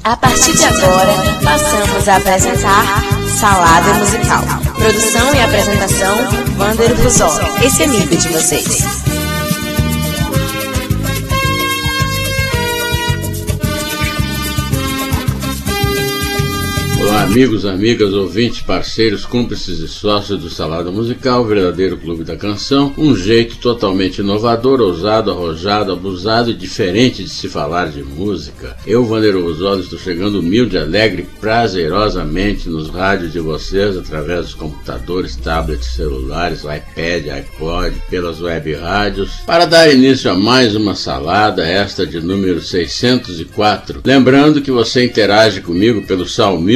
A partir de agora, passamos a apresentar Salada Musical. Produção e apresentação, Wander Busoli, esse amigo de vocês. Olá, amigos, amigas, ouvintes, parceiros, cúmplices e sócios do Salada Musical, o verdadeiro clube da canção, um jeito totalmente inovador, ousado, arrojado, abusado e diferente de se falar de música. Eu, Wander Busoli, estou chegando humilde, alegre, prazerosamente nos rádios de vocês, através dos computadores, tablets, celulares, iPad, iPod, pelas web rádios, para dar início a mais uma salada, esta de número 604. Lembrando que você interage comigo pelo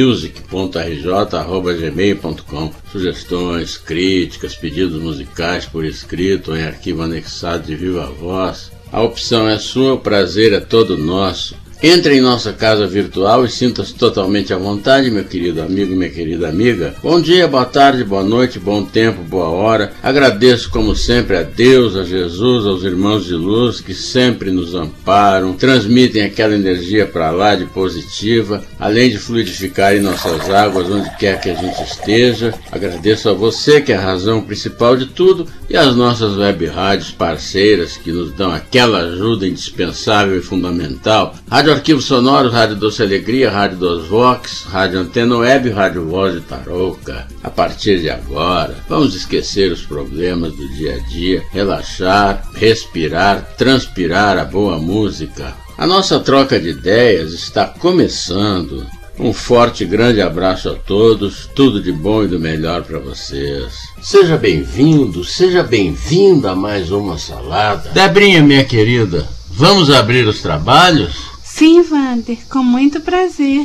salmusic.rj@gmail.com. Sugestões, críticas, pedidos musicais por escrito ou em arquivo anexado de viva voz. A opção é sua, o prazer é todo nosso. Entre em nossa casa virtual e sinta-se totalmente à vontade, meu querido amigo e minha querida amiga. Bom dia, boa tarde, boa noite, bom tempo, boa hora. Agradeço, como sempre, a Deus, a Jesus, aos irmãos de luz que sempre nos amparam, transmitem aquela energia para lá de positiva, além de fluidificar em nossas águas onde quer que a gente esteja. Agradeço a você, que é a razão principal de tudo, e às nossas web rádios parceiras que nos dão aquela ajuda indispensável e fundamental. Rádio Arquivos Sonoros, Rádio Doce Alegria, Rádio Dos Vox, Rádio Antena Web, Rádio Voz de Tarouca. A partir de agora, vamos esquecer os problemas do dia a dia, relaxar, respirar, transpirar a boa música. A nossa troca de ideias está começando. Um forte e grande abraço a todos, tudo de bom e do melhor para vocês. Seja bem-vindo, seja bem-vinda a mais uma salada. Debrinha, minha querida, vamos abrir os trabalhos? Sim, Wander, com muito prazer.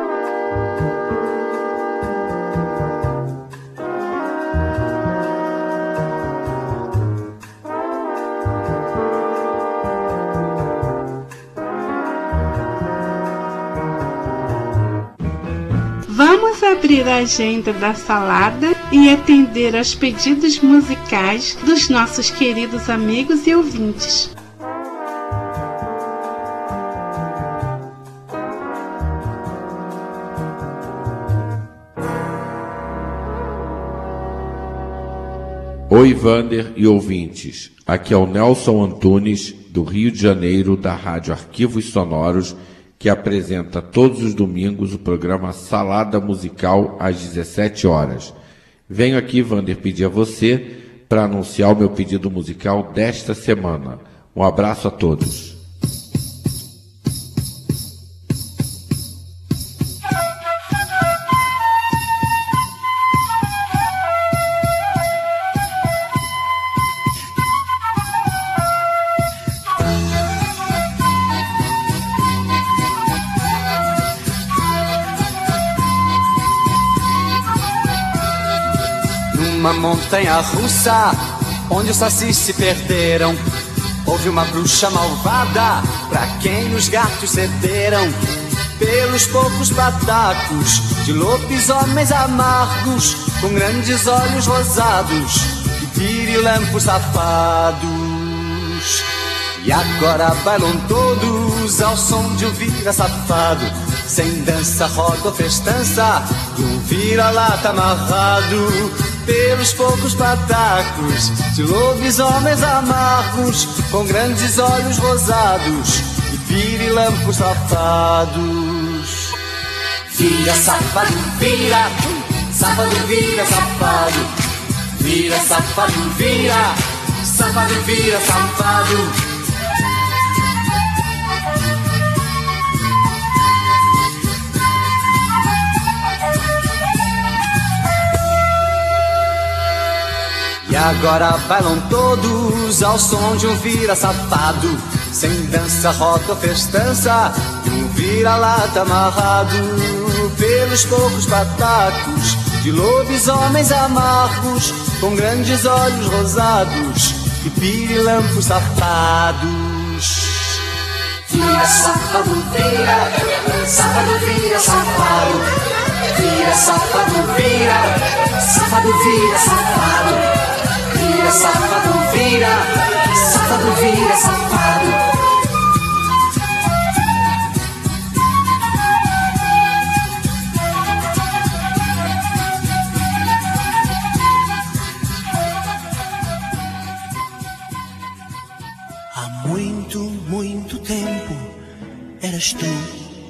Vamos abrir a agenda da salada e atender aos pedidos musicais dos nossos queridos amigos e ouvintes. Oi, Wander e ouvintes, aqui é o Nelson Antunes, do Rio de Janeiro, da Rádio Arquivos Sonoros, que apresenta todos os domingos o programa Salada Musical às 17 horas. Venho aqui, Wander, pedir a você para anunciar o meu pedido musical desta semana. Um abraço a todos. Uma montanha russa, onde os sacis se perderam, houve uma bruxa malvada, pra quem os gatos cederam. Pelos poucos patacos de lobisomens amargos, com grandes olhos rosados e pirilampos safados. E agora bailam todos ao som de um vira safado, sem dança, roda ou festança, de um vira-lata amarrado. Pelos poucos patacos de lobisomens amargos, com grandes olhos rosados e pirilampos safados. Vira, safado, vira, safado, vira, safado. Vira, safado, vira, safado, vira, safado. E agora bailam todos ao som de um vira safado, sem dança, roda ou festança, de um vira-lata amarrado. Pelos poucos patacos de lobisomens amargos, com grandes olhos rosados e pirilampos safados. Vira, safado, vira, safado, vira, safado. Vira, safado, vira, safado, vira, safado. Vira, safado, vira, safado, vira, safado.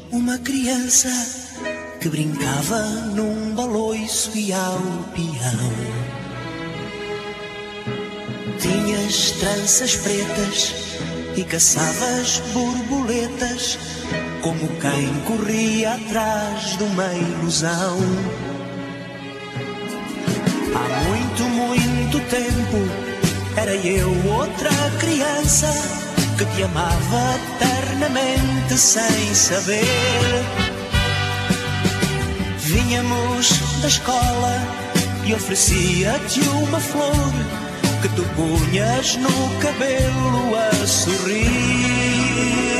uma criança que brincava num baloiço e ao peão. Tinhas tranças pretas e caçavas borboletas, como quem corria atrás de uma ilusão. Há muito, muito tempo era eu outra criança que te amava eternamente sem saber. Vinhamos da escola e oferecia-te uma flor que tu punhas no cabelo a sorrir.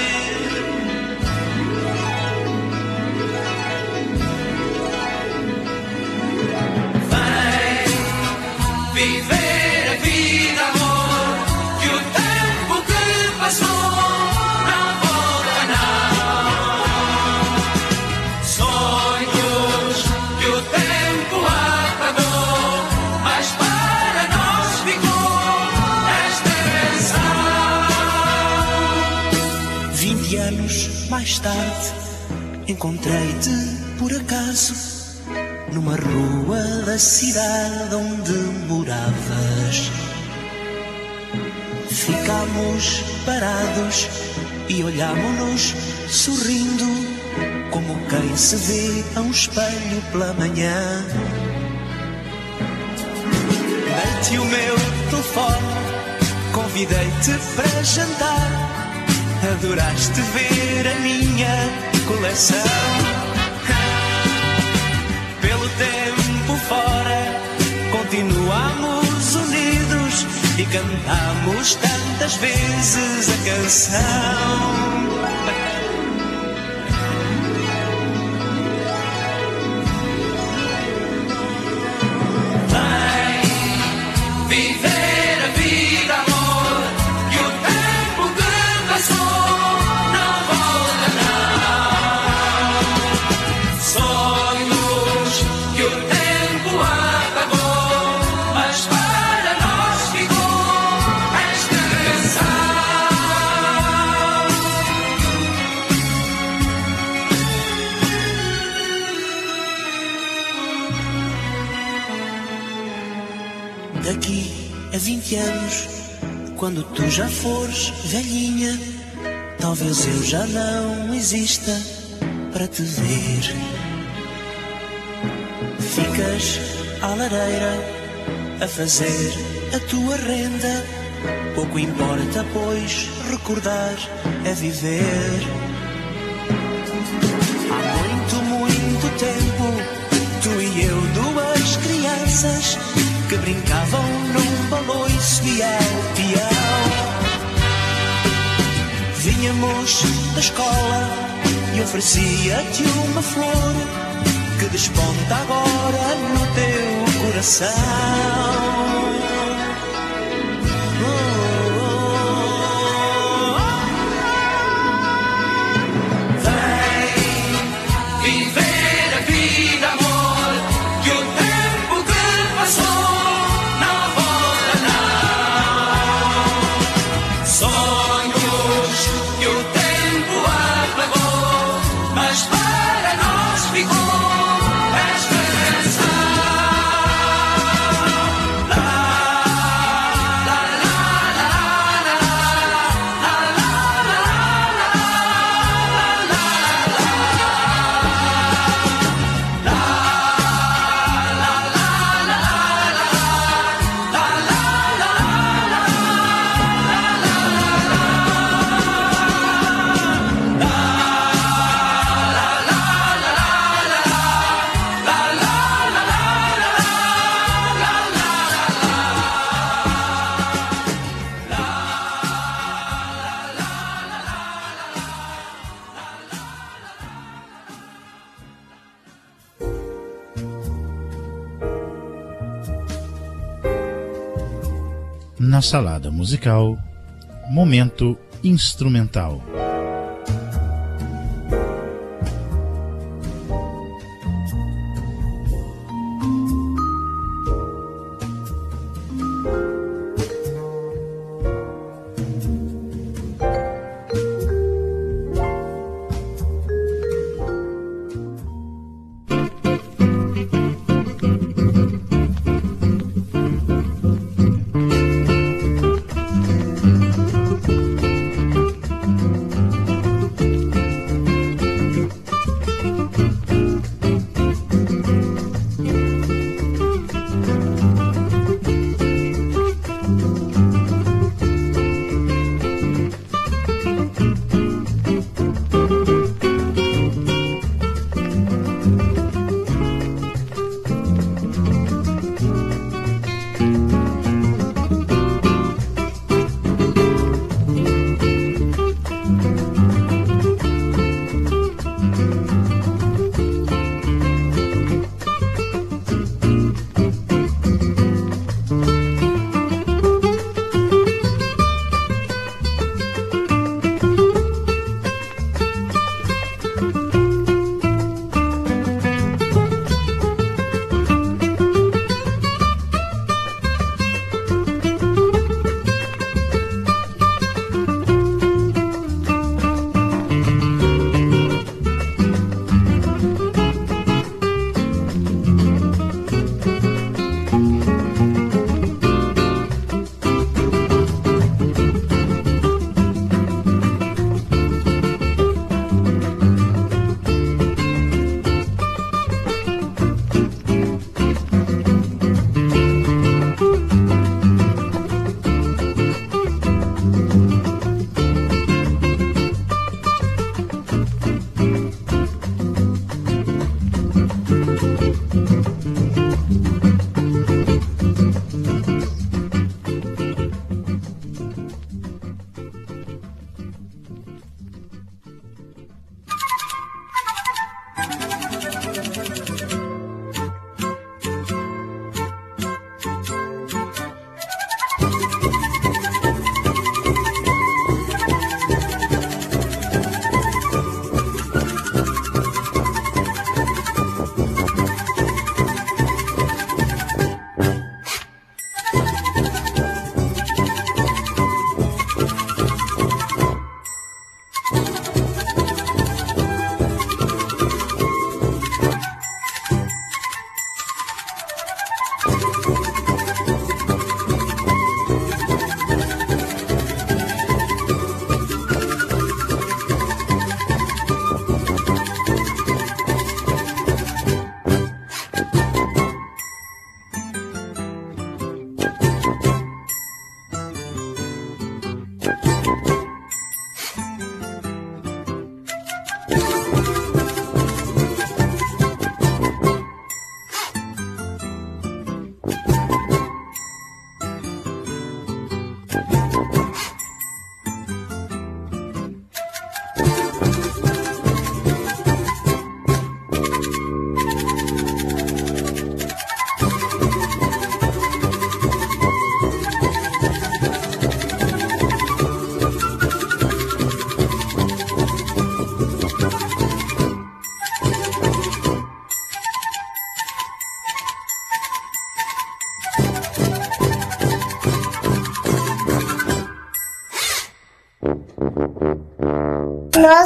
Viver a vida, amor, que o tempo que passou não volta, não. Sonhos que o tempo apagou, mas para nós ficou esta canção. 20 anos mais tarde encontrei-te por acaso numa rua da cidade onde moravas. Ficámos parados e olhámo-nos sorrindo, como quem se vê a um espelho pela manhã. Dei-te o meu telefone, convidei-te para jantar, adoraste ver a minha coleção. Pelo tempo fora, continuamos unidos e cantamos tantas vezes a canção. Vem viver a vida, amor, que o tempo que passou não volta, não. Sonhos que o tempo apagou, mas para nós ficou esta canção. Daqui a 20 anos, quando tu já fores velhinha, talvez eu já não exista para te ver. Ficas à lareira a fazer a tua renda, pouco importa, pois recordar é viver. Há muito, muito tempo, tu e eu, duas crianças que brincavam num baloiço e ao peão. Vinhamos da escola e oferecia-te uma flor que desponta agora no teu coração. Na salada musical, momento instrumental.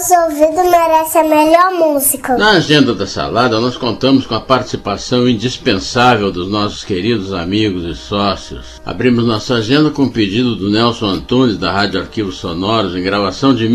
Nosso ouvido merece a melhor música. Na agenda da salada, nós contamos com a participação indispensável dos nossos queridos amigos e sócios. Abrimos nossa agenda com o pedido do Nelson Antunes, da Rádio Arquivos Sonoros, em gravação de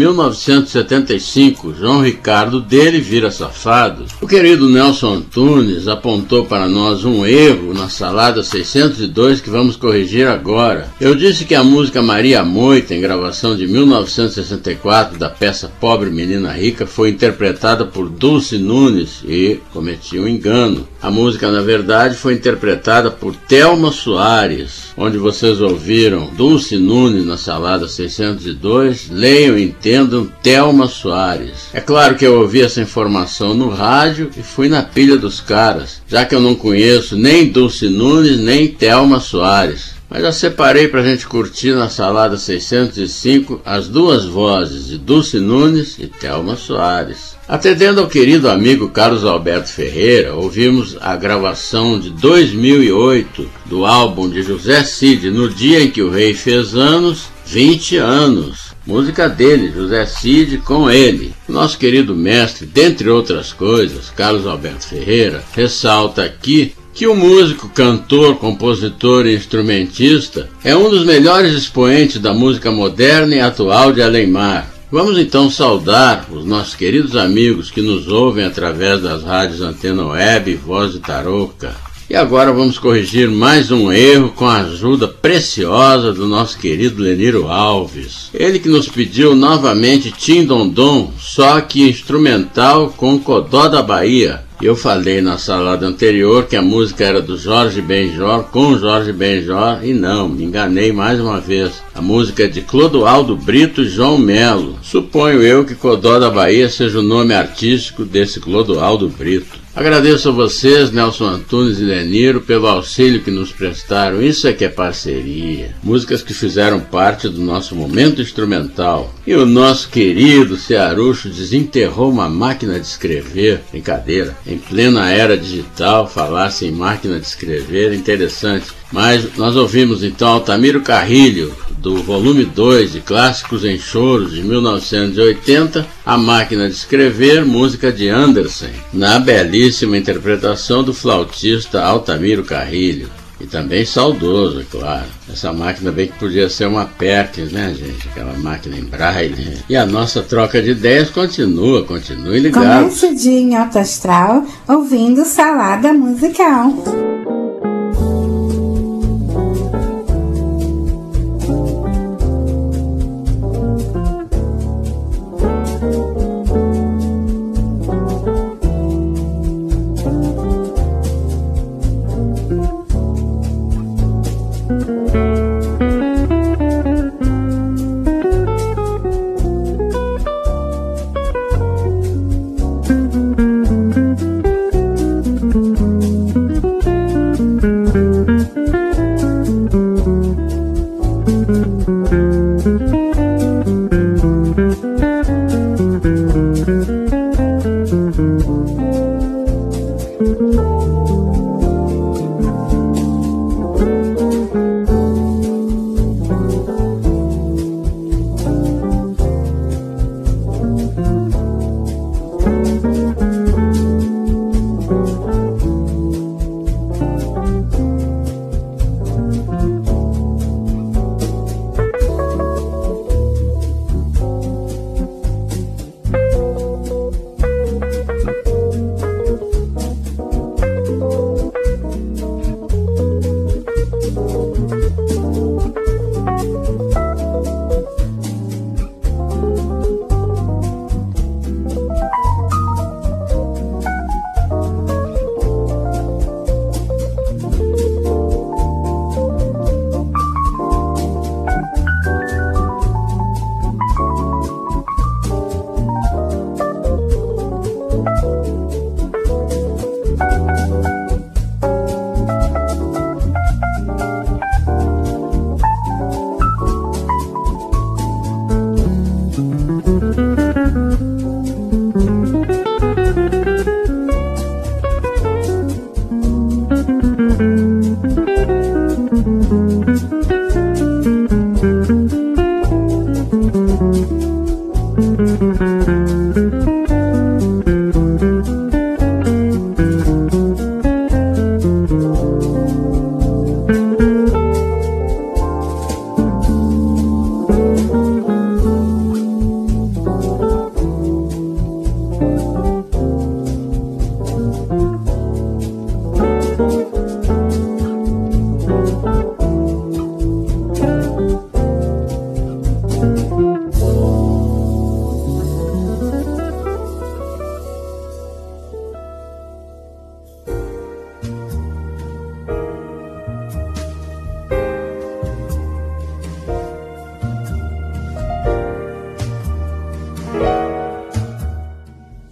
1975, João Ricardo dele vira safado. O querido Nelson Antunes apontou para nós um erro na salada 602 que vamos corrigir agora. Eu disse que a música Maria Moita, em gravação de 1964, da peça Pobre Menina Rica, foi interpretada por Dulce Nunes e cometi um engano. A música, na verdade, foi interpretada por Thelma Soares, onde vocês ouviram Dulce Nunes na salada 602, leiam e entendam Thelma Soares. É claro que eu ouvi essa informação no rádio e fui na pilha dos caras, já que eu não conheço nem Dulce Nunes nem Thelma Soares. Mas já separei para a gente curtir na salada 605 as duas vozes de Dulce Nunes e Thelma Soares. Atendendo ao querido amigo Carlos Alberto Ferreira, ouvimos a gravação de 2008 do álbum de José Cid, No Dia em que o Rei Fez Anos, 20 anos. Música dele, José Cid, com ele. O nosso querido mestre, dentre outras coisas, Carlos Alberto Ferreira, ressalta aqui que o músico, cantor, compositor e instrumentista é um dos melhores expoentes da música moderna e atual de Além-Mar. Vamos então saudar os nossos queridos amigos que nos ouvem através das rádios Antena Web e Voz de Tarouca. E agora vamos corrigir mais um erro com a ajuda preciosa do nosso querido Leniro Alves. Ele que nos pediu novamente Tim Dom Dom, só que instrumental com Codó da Bahia. Eu falei na salada anterior que a música era do Jorge Benjor, com Jorge Benjor, e não, me enganei mais uma vez. A música é de Clodoaldo Brito e João Melo. Suponho eu que Codó da Bahia seja o nome artístico desse Clodoaldo Brito. Agradeço a vocês, Nelson Antunes e Leniro, pelo auxílio que nos prestaram. Isso é que é parceria. Músicas que fizeram parte do nosso momento instrumental. E o nosso querido Cearucho desenterrou uma máquina de escrever. Brincadeira. Em plena era digital, falar-se em máquina de escrever é interessante. Mas nós ouvimos então Altamiro Carrilho, do volume 2 de Clássicos em Choros de 1980, A Máquina de Escrever, música de Anderson, na belíssima interpretação do flautista Altamiro Carrilho. E também saudoso, é claro. Essa máquina bem que podia ser uma Perkins, né, gente? Aquela máquina em braille. E a nossa troca de ideias continue ligado. Comece o dia em alto astral, ouvindo Salada Musical.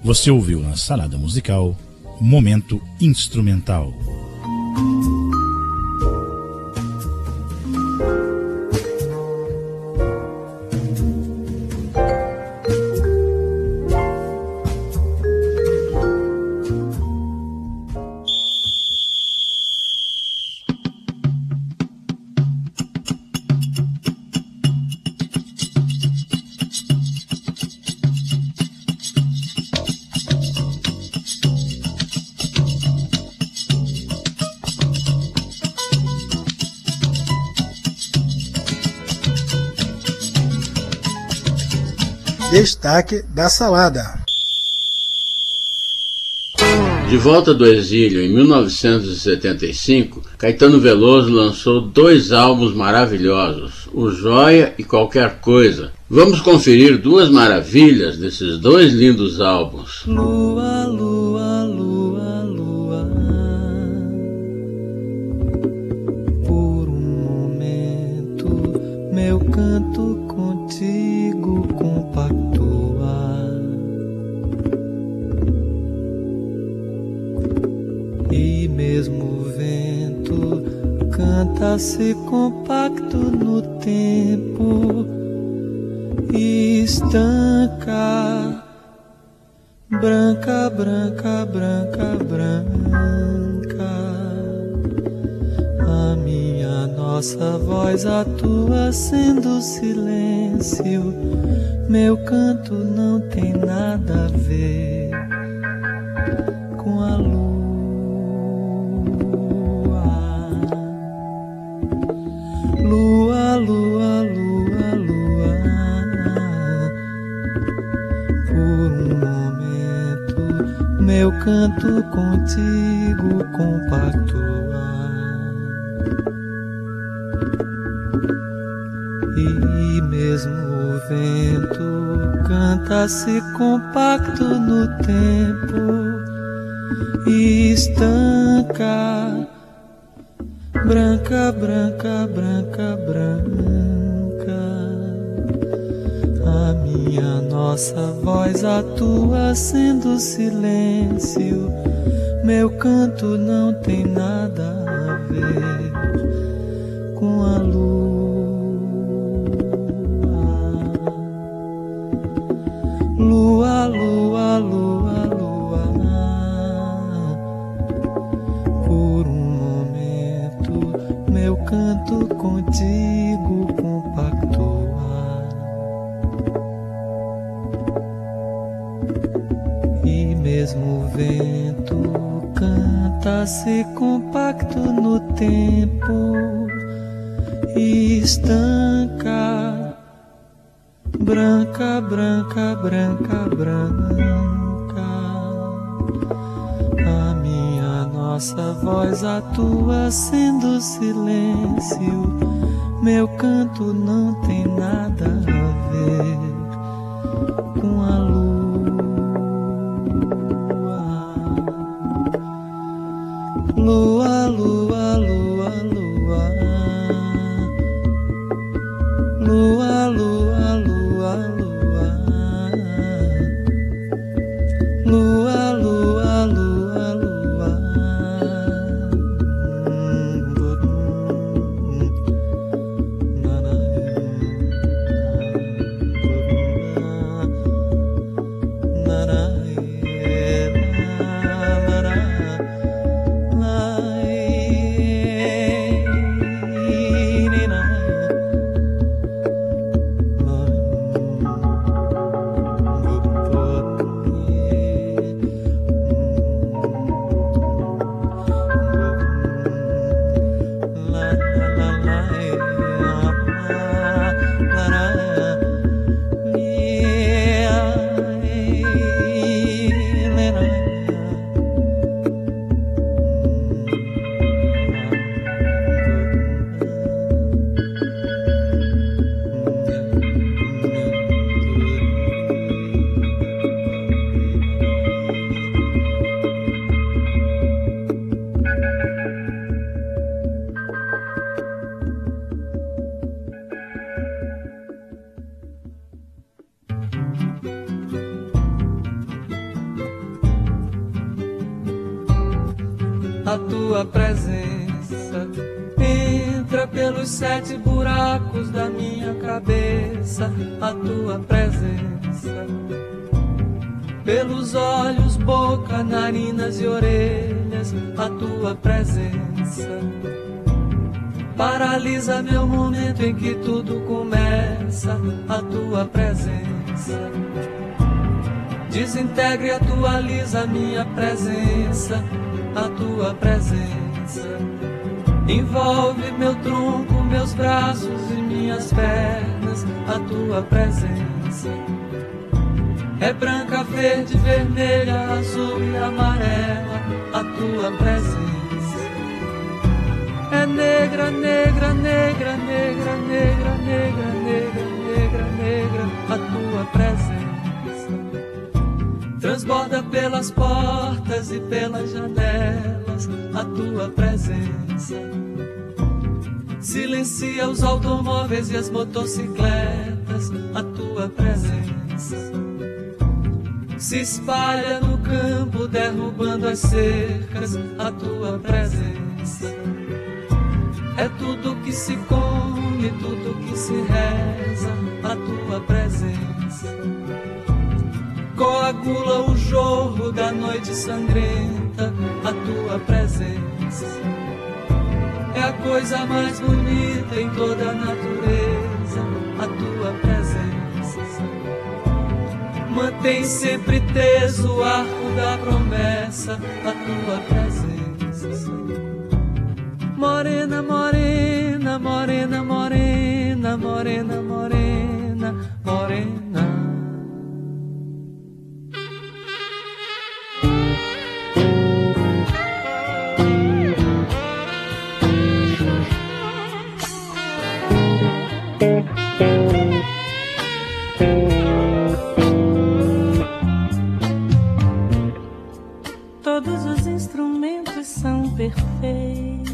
Você ouviu na Salada Musical Momento Instrumental. Destaque da salada. De volta do exílio, em 1975, Caetano Veloso lançou 2 álbuns maravilhosos, O Joia e Qualquer Coisa. Vamos conferir 2 maravilhas desses 2 lindos álbuns. Lua, lua, lua, lua, por um momento meu canto contigo compactua, e mesmo o vento canta-se compacto no tempo e estanca, branca, branca, branca, branca. A minha, nossa voz atua sendo silêncio. Meu canto não tem nada a ver com a lua. Lua, lua, lua, lua, por um momento meu canto contigo compactua, e mesmo o vento canta-se compacto no tempo e estanca, branca, branca, branca, branca. A minha, nossa voz atua sendo silêncio. Meu canto não tem nada a ver com a lua. Lua, lua, lua, lua, por um momento meu canto contigo compactua, e mesmo o vento canta-se compacto no tempo e estanca, branca, branca, branca, branca. A minha, nossa voz atua sendo silêncio. Meu canto não tem nada a ver com a lua. Lua, lua, lua, lua, lua, lua, lua, lua, lua, lua, lua, lua. a tua presença. Entra pelos 7 buracos da minha cabeça, a tua presença. Pelos olhos, boca, narinas e orelhas, a tua presença. Paralisa meu momento em que tudo começa, a tua presença. Desintegra e atualiza a minha presença, a tua presença. Envolve meu tronco, meus braços e minhas pernas, a tua presença. É branca, verde, vermelha, azul e amarela, a tua presença. É negra, negra, negra, negra, negra, negra, negra, negra, negra, a tua presença. Transborda pelas portas e pelas janelas, a tua presença. Silencia os automóveis e as motocicletas, a tua presença. Se espalha no campo derrubando as cercas, a tua presença. É tudo que se come, tudo que se reza, a tua presença. Coagula o jorro da noite sangrenta, a tua presença. É a coisa mais bonita em toda a natureza, a tua presença. Mantém sempre teso o arco da promessa, a tua presença. Morena, morena, morena, morena, morena, morena, morena. Todos os instrumentos são perfeitos,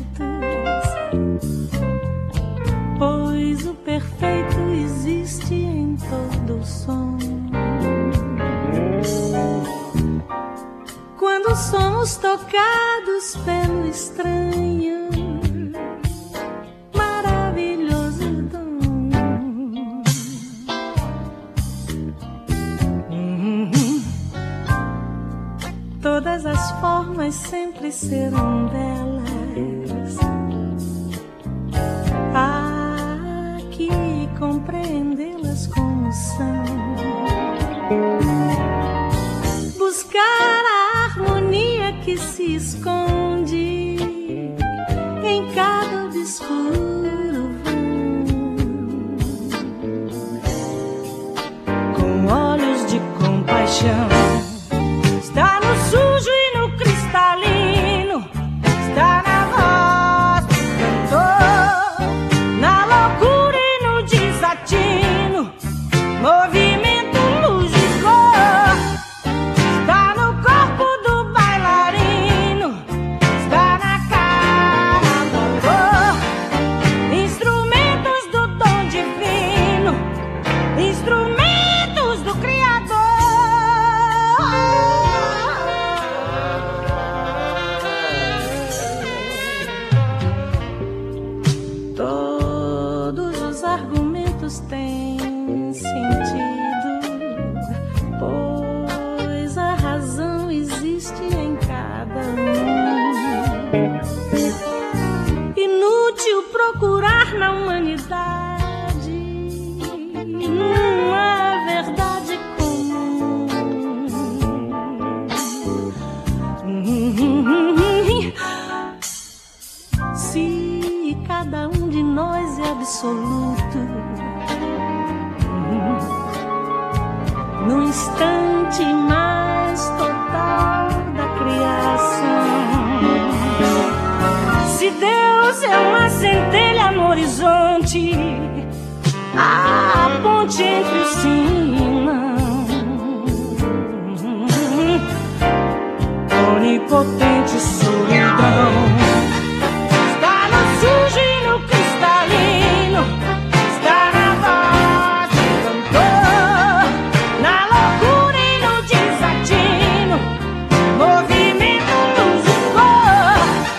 pois o perfeito existe em todo som. Quando somos tocados pelo estranho, maravilhoso dom. Todas as formas sempre serão belas. Há que compreendê-las como são. Buscar a harmonia que se esconde em cada obscuro vão. Com olhos de compaixão, está no sujo e no cristalino, está na voz do cantor, na loucura e no desatino, movimento, luz e cor. Está no corpo do bailarino, está na cara do ator. Instrumentos do dom divino, instrumentos do Criador. Todos os argumentos têm sentido, pois a razão existe em cada um. Inútil procurar na humanidade uma verdade comum. Se cada um de nós é absoluto, no instante mais total da criação, se Deus é uma centelha no horizonte, a ponte entre o sim e não, onipotente solidão. Está no sujo e no cristalino, está na voz do cantor, na loucura e no desatino, movimento, luz e cor.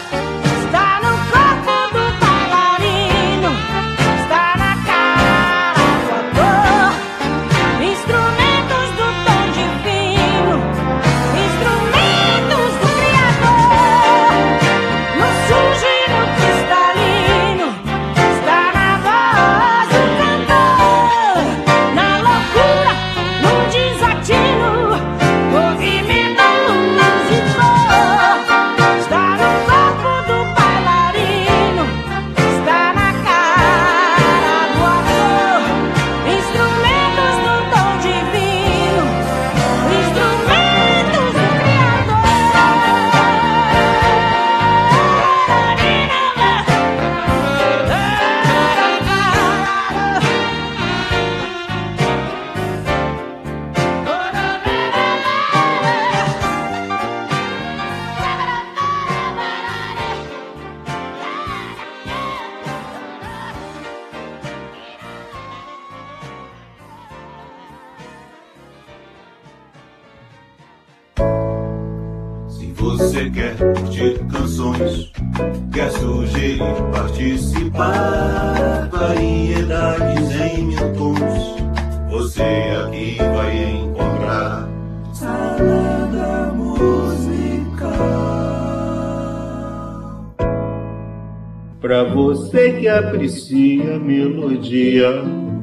você quer curtir canções, quer sugerir, participar, variedades em 1000 tons, você aqui vai encontrar Salada Musical. Pra você que aprecia melodia,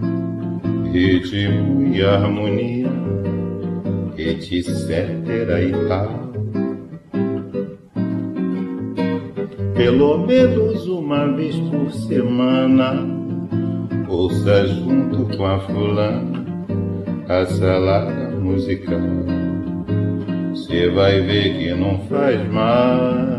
ritmo e harmonia, etc e tal, pelo menos uma vez por semana, ouça junto com a fulana a Salada Musical. Cê vai ver que não faz mal.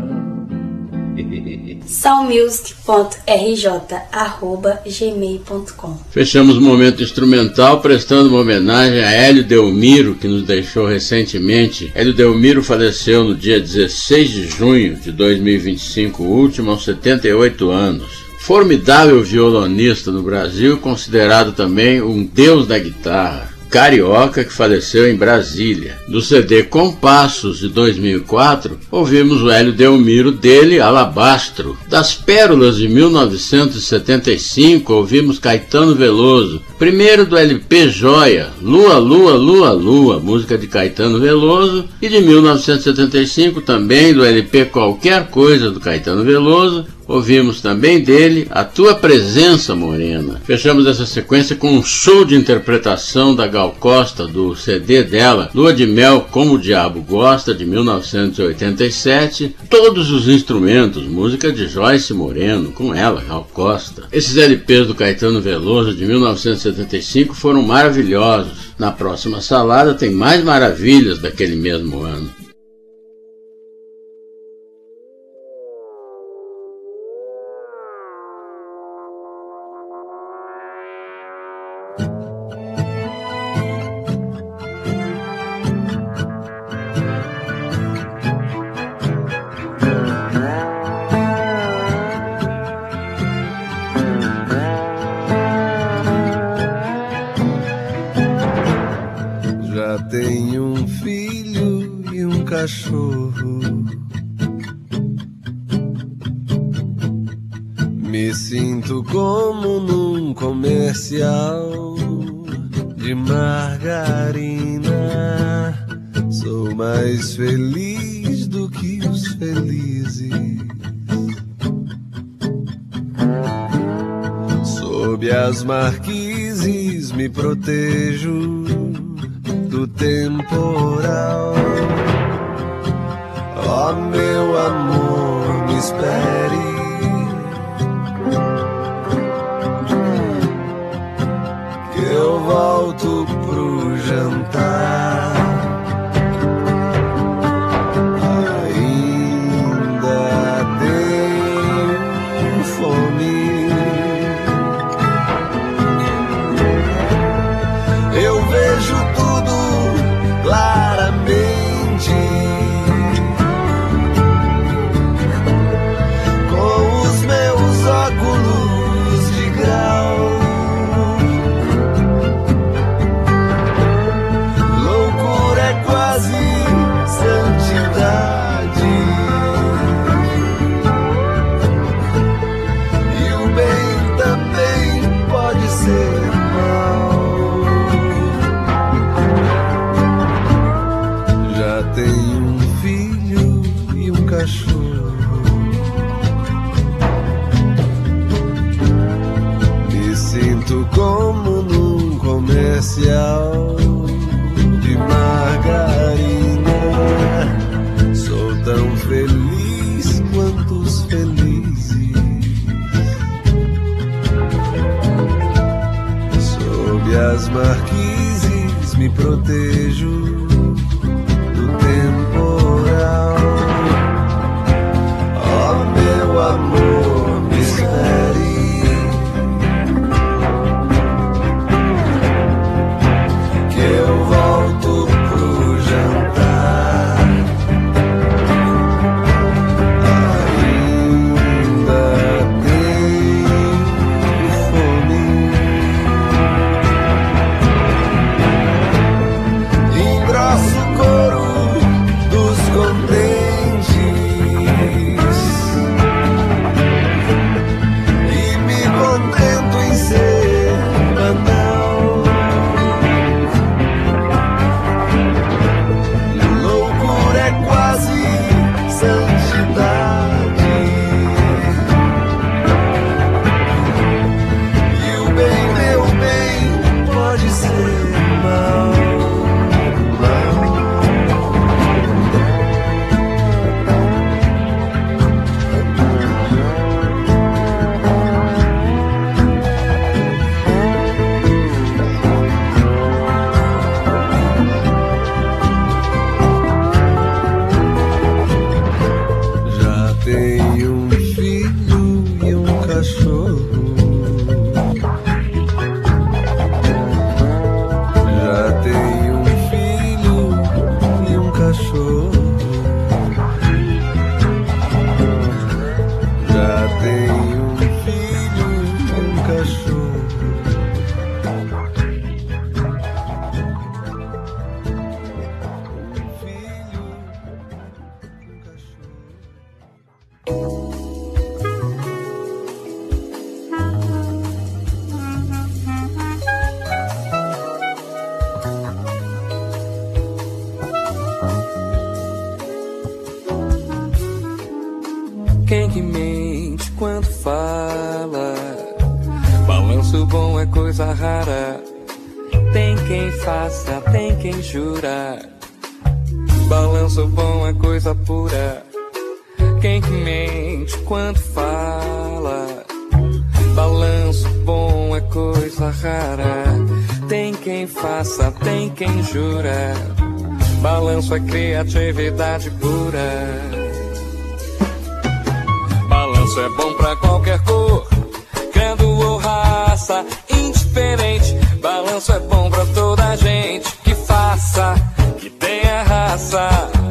soundmusic.rj@gmail.com. Fechamos o momento instrumental prestando uma homenagem a Hélio Delmiro, que nos deixou recentemente. Hélio Delmiro faleceu no dia 16 de junho de 2025, último aos 78 anos. Formidável violonista no Brasil, considerado também um deus da guitarra. Carioca, que faleceu em Brasília. Do CD Compassos de 2004, ouvimos o Hélio Delmiro dele, Alabastro. Das Pérolas de 1975, ouvimos Caetano Veloso. Primeiro do LP Joia, Lua, Lua, Lua, Lua, música de Caetano Veloso. E de 1975, também do LP Qualquer Coisa do Caetano Veloso, ouvimos também dele A Tua Presença Morena. Fechamos essa sequência com um show de interpretação da Gal Costa do CD dela, Lua de Mel Como o Diabo Gosta, de 1987. Todos os instrumentos, música de Joyce Moreno, com ela, Gal Costa. Esses LPs do Caetano Veloso de 1975 foram maravilhosos. Na próxima salada tem mais maravilhas daquele mesmo ano. Tenho um filho e um cachorro. Me sinto como num comercial de margarina. Sou mais feliz do que os felizes. Sob as marquises me protejo do temporal. Ó meu amor, me espere. Que eu volto pro jantar. Ainda tenho fome. Eu vejo tudo claramente, com os meus óculos de grau. Loucura é quase santidade, e o bem também pode ser mal. Tenho um filho e um cachorro. Me sinto como num comercial de margarina. Sou tão feliz quanto os felizes. Sob as marquises me protejo temporal. Ó meu amor, me espere. Que Quem que mente quando fala? Balanço bom é coisa rara. Tem quem faça, tem quem jura. Balanço bom é coisa pura. Quem que mente quando fala? Balanço bom é coisa rara. Tem quem faça, tem quem jura. Balanço é criatividade pura. Balanço é bom pra qualquer cor, credo ou raça, indiferente. Balanço é bom pra toda gente que faça, que tenha raça.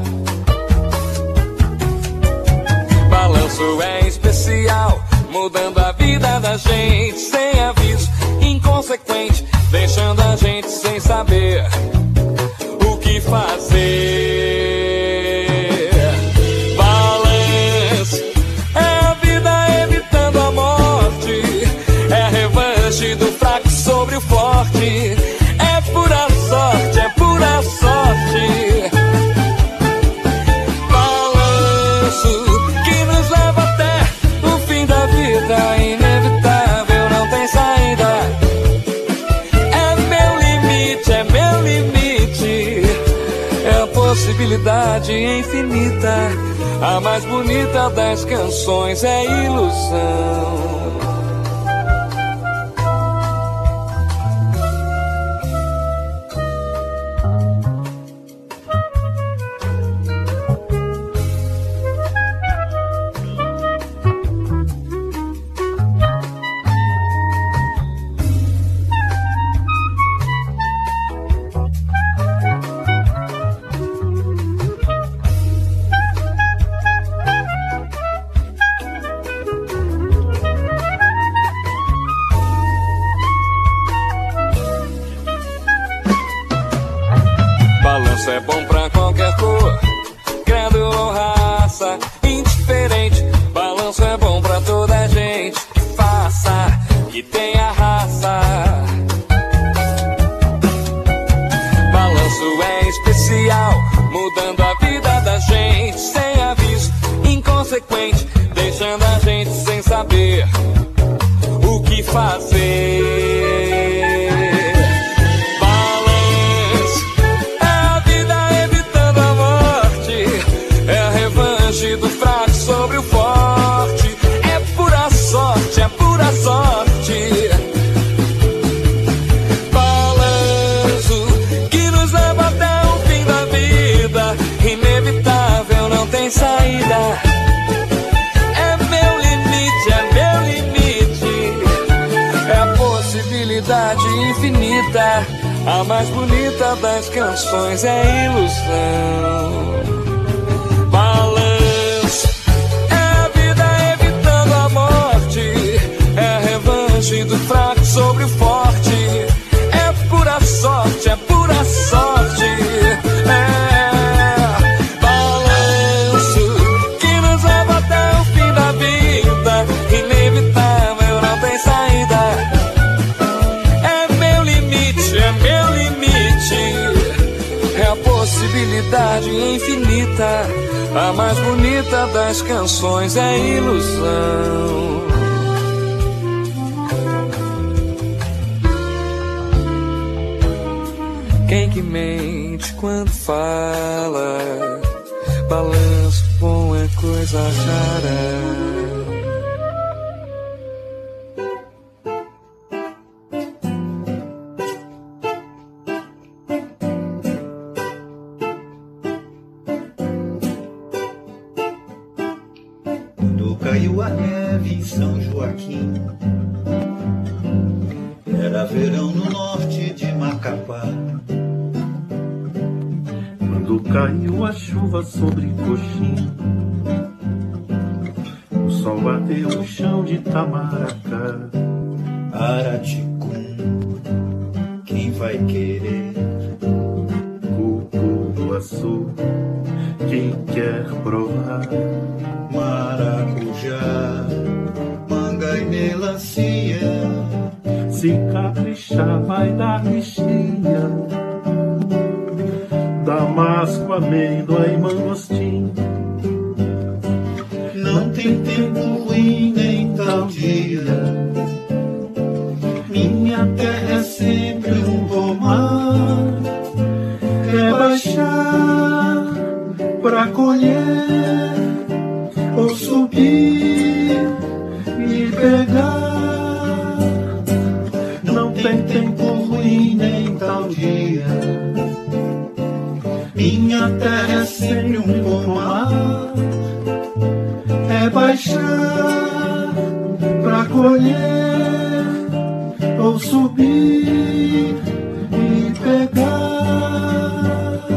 Balanço é especial, mudando a vida da gente sem aviso, inconsequente, deixando a gente sem saber o que fazer. Balanço é a vida evitando a morte, é a revanche do fraco sobre o forte. É pura sorte, é pura sorte. Balanço que nos leva até o fim da vida, inevitável, não tem saída. É meu limite, é meu limite. É a possibilidade infinita. A mais bonita das canções é ilusão. Balanço é bom pra qualquer cor, credo ou raça, indiferente. Balanço é bom pra toda gente que faça, que tenha raça. Balanço é especial, mudando a vida da gente sem aviso, inconsequente, deixando a gente sem saber o que fazer. Do fraco sobre o forte. É pura sorte, é pura sorte. Balanço que nos leva até o fim da vida, inevitável, não tem saída. É meu limite, é meu limite. É a possibilidade infinita. A mais bonita das canções é ilusão. Balanço é a vida evitando a morte, é a revanche do fraco sobre o forte. É pura sorte, é pura sorte. É balanço que nos leva até o fim da vida, inevitável, não tem saída. É meu limite, é meu limite. É a possibilidade infinita. A mais bonita das canções é ilusão. Quem que mente quando fala? Balanço bom é coisa rara. Caiu a neve em São Joaquim, era verão no norte de Macapá. Quando caiu a chuva sobre Coxim, o sol bateu no chão de Tamaracá. Araticum, quem vai querer? Cupuaçu, quem quer provar? Maracujá, manga e melancia. Se caprichar vai dar bichinha. Damasco, amêndoa e mangostim. Não tem tempo tempo ruim nem tal dia. Minha terra é sempre um pomar. É baixar pra colher ou subir e pegar. Não tem tempo ruim nem tal dia. Minha terra é sempre um pomar. É baixar pra colher ou subir e pegar.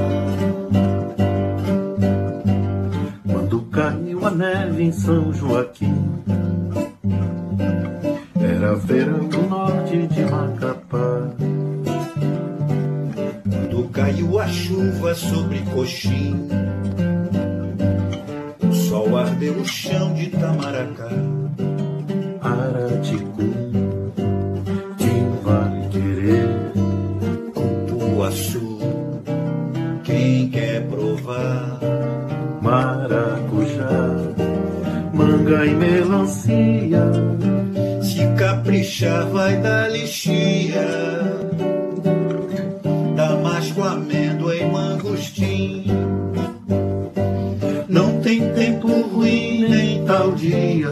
Quando caiu a neve em São Joaquim, era verão do norte de Macapá. Quando caiu a chuva sobre Coxim, o sol ardeu o chão de Itamaracá. Araticum, Vale Querer, Cupuaçu, quem quer provar? Maracujá, manga e melancia, se caprichar vai dar lixia. Damasco, amêndoa e mangostim. Não tem tempo ruim nem tal dia.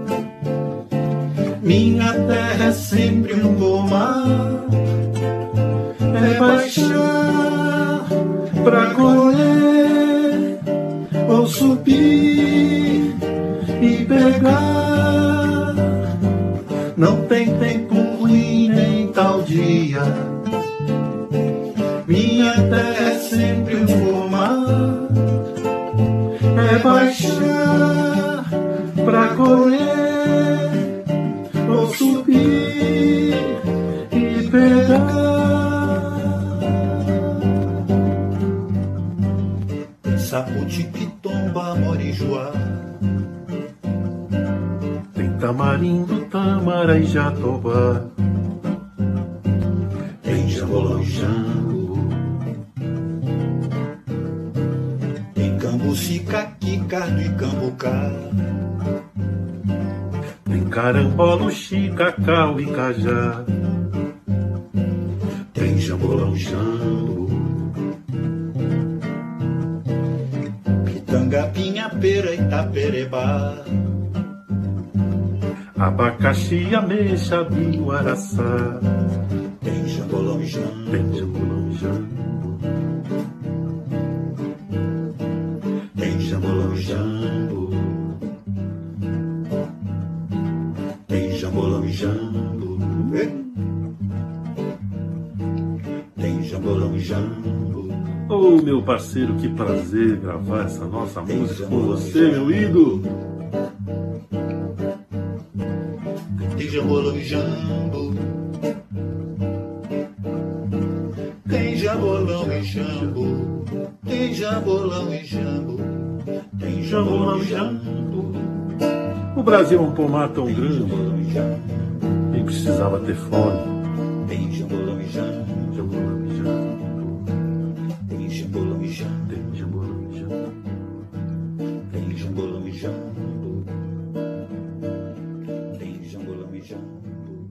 Minha terra é sempre um pomar. É baixar pra colher ou subir e pegar. Não tem tempo ruim nem tal dia. Minha terra é sempre um pomar. É baixar pra colher ou subir e pegar. Tem saputiquitomba, morijoá. Tem tamarindo, tamara e jatobá. Tem jambolão e jambo. Tem cambuci, caqui, cardo e cambucá. Tem carambola, uxi, cacau e cajá. Tem jambolão, jambo. Pitanga, pinha, pera, itaperebá. Abacaxi, ameixa, vinho, araçá. Tem jambolão, jambo. Tem jambolão, jambo. Tem jambolão, jambo. Tem jambolão e jambo. Tem jambolão e jambo. Ô meu parceiro, que prazer gravar essa nossa música com você, meu ídolo. Tem jambolão e jambo. Tem jambolão e jambo. Tem jambolão e jambo. Tem jambolão e jambo. O Brasil é um pomar tão grande, nem precisava ter fome. Tem jambolão e jambo. Jambolão e jambo. Tem jambolão e jambo. Tem jambolão e jambo. Tem jambolão e jambo. Tem jambolão e jambo.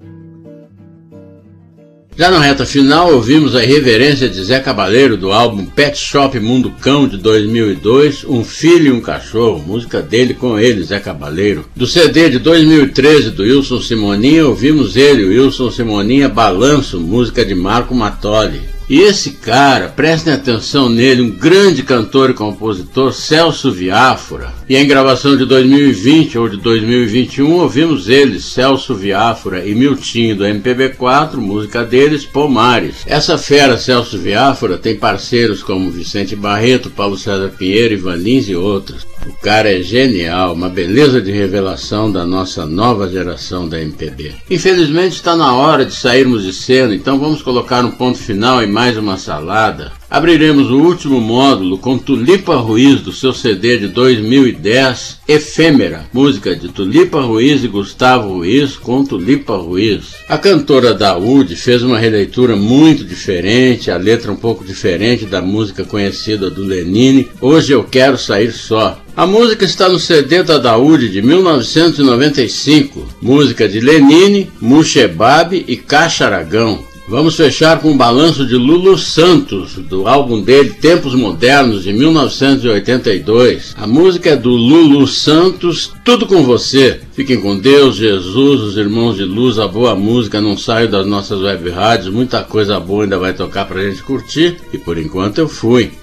Já na reta final, ouvimos a irreverência de Zé Cabaleiro do álbum Pet Shop Mundo Cão de 2002, Um Filho e um Cachorro, música dele com ele, Zé Cabaleiro. Do CD de 2013 do Wilson Simoninha, ouvimos ele, Wilson Simoninha, Balanço, música de Marco Matoli. E esse cara, prestem atenção nele, um grande cantor e compositor, Celso Viáfora. E em gravação de 2020 ou de 2021, ouvimos eles, Celso Viáfora e Miltinho do MPB4, música deles, Pomares. Essa fera, Celso Viáfora, tem parceiros como Vicente Barreto, Paulo César Pinheiro, Ivan Lins e outros. O cara é genial, uma beleza de revelação da nossa nova geração da MPB. Infelizmente está na hora de sairmos de cena, então vamos colocar um ponto final em mais uma salada. Abriremos o último módulo com Tulipa Ruiz, do seu CD de 2010, Efêmera, música de Tulipa Ruiz e Gustavo Ruiz com Tulipa Ruiz. A cantora Daúde fez uma releitura muito diferente, a letra um pouco diferente da música conhecida do Lenine, Hoje Eu Quero Sair Só. A música está no CD da Daúde de 1995, música de Lenine, Muxebab e Caixa Aragão. Vamos fechar com um balanço de Lulu Santos, do álbum dele Tempos Modernos, de 1982. A música é do Lulu Santos, Tudo Com Você. Fiquem com Deus, Jesus, os irmãos de luz, a boa música não sai das nossas web rádios, muita coisa boa ainda vai tocar pra gente curtir, e por enquanto eu fui.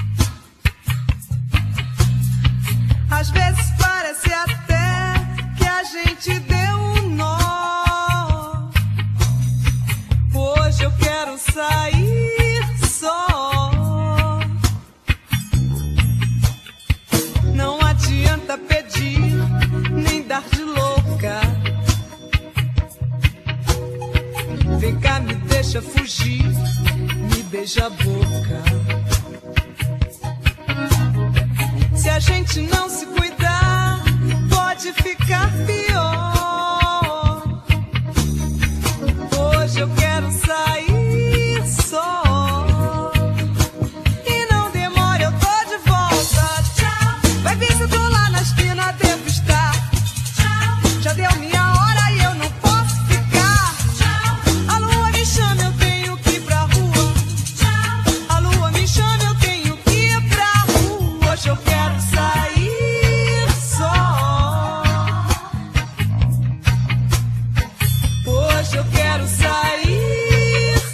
Às vezes parece até que a gente deu um nó. Hoje eu quero sair só. Não adianta pedir, nem dar de louca. Vem cá, me deixa fugir, me beija a boca. Se a gente não se cuidar, pode ficar pior. Hoje eu quero sair só. E não demore, eu tô de volta. Tchau. Vai ver se eu tô lá na esquina, devo estar. Tchau. Já deu minha hora e eu não posso ficar. Tchau. A lua me chama, eu tenho que ir pra rua. Tchau. A lua me chama, eu tenho que ir pra rua. Hoje eu quero sair só. Hoje eu quero sair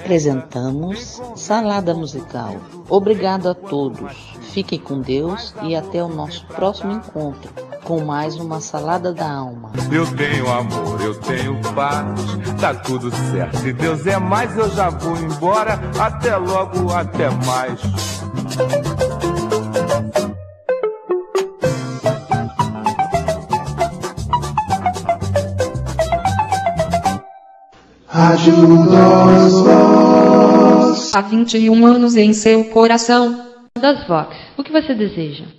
Apresentamos Salada Musical. Obrigado a todos. Fiquem com Deus e até o nosso próximo encontro com mais uma Salada da Alma. Eu tenho amor, eu tenho paz, tá tudo certo. Se Deus é mais, eu já vou embora. Até logo, até mais. Rádio das Vox. Há 21 anos em seu coração. Das Vox, o que você deseja?